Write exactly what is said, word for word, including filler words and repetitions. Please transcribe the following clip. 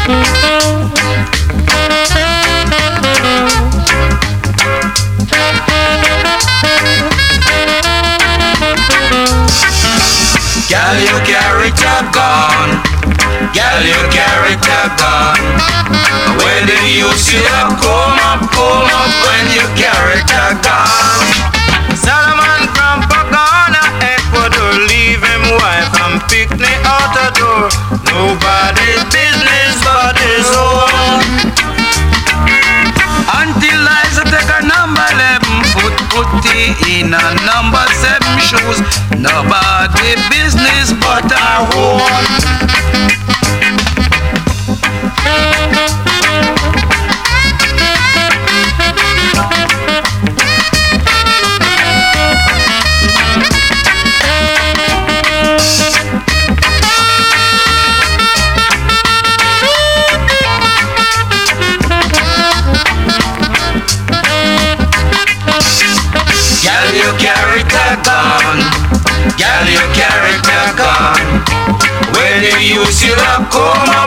Girl, you carry a gun. Girl, you carry a gun. Where do you see her come up, come up when you carry a gun? Solomon from Pagana, Ecuador, leave him wife and pick me out the door. Nobody's business but his own. Until Liza take a number eleven, put putty in a number seven shoes. Nobody business but our own. Girl, you carry a gun. Girl, you carry a gun. Where do you see her come up?